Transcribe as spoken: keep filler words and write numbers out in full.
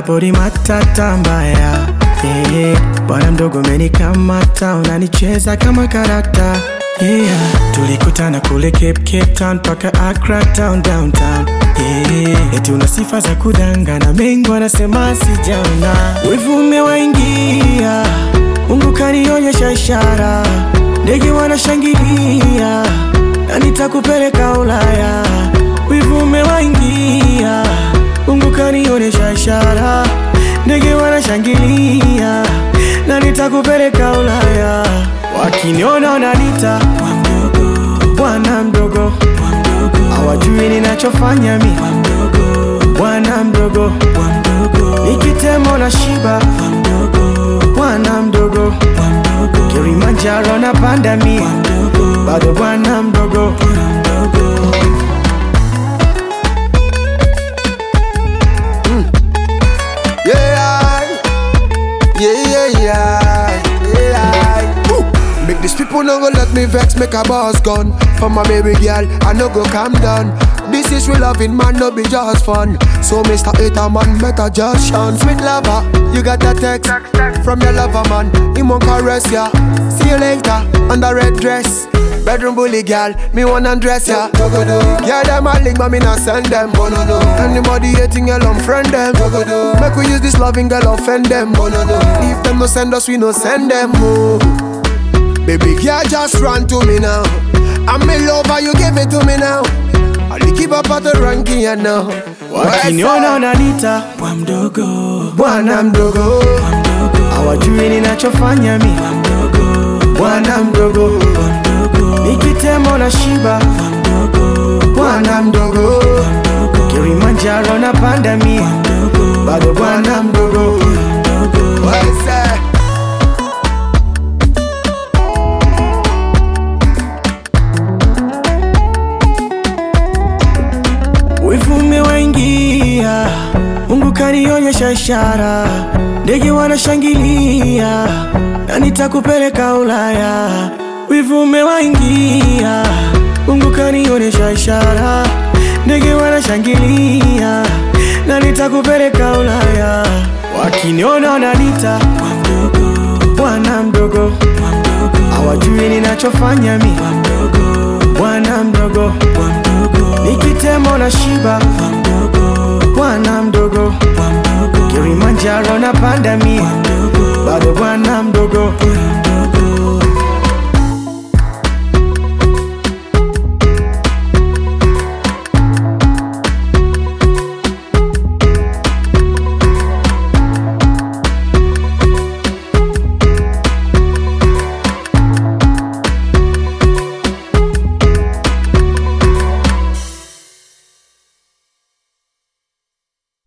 body matata mbaya, yeah. Bwana mdogo umenikamata, unanicheza kama karata, yeah. Tulikutana kule Cape, Cape Town paka Accra town downtown, yeah. Eti una sifa za kudangana, mengi wanasema sijaona. Wivu umewaingia, Mungu kanionyesha ishara, ndege wanashangilia na nitakupeleka Ulaya. Wivu umewaingia, Mungu kanionyesha ishara, ndege wanashangilia na nitakupeleka Ulaya. Wakiniona wananiita bwana mdogo, hawajui ninachofanya mi bwana mdogo, nikitemo na shiba bwana mdogo, Kilimanjaro na panda mi bado bwana mdogo. Yeah, yeah, yeah, yeah. Woo. Make these people no go let me vex, make a boss gun. For my baby girl, I no go calm down. This is real loving, man, no be just fun. So Mister Hater man, better just shun. Sweet lover, you got that text from your lover man, he won't caress ya. See you later, on the red dress. Bedroom bully girl, me wanna undress ya. Yeah, them a link, but me not send them. Anybody hating girl, unfriend them. Make we use this loving girl, offend them. If them no send us, we no send them. Oh. Baby girl, just run to me now. I'm in love, you give it to me now. I'll keep up at the ranking, you know. Wakiniona wananiita bwana mdogo, bwana mdogo, hawajui ninachofanya mi bwana mdogo, nikitemo na shiba bwana mdogo, Kilimanjaro na panda mi bado bwana mdogo. Wivu umewaingia, Mungu kanionyesha ishara, ndege wanashangilia na nitakupeleka Ulaya. Wivu umewaingia, Mungu kanionyesha ishara, ndege wanashangilia na nitakupeleka Ulaya. Wakiniona wananiita bwana mdogo, hawajui ninachofanya mi bwana mdogo, nikitemo na shiba bwana mdogo, Kilimanjaro na panda mi bado bwana mdogo.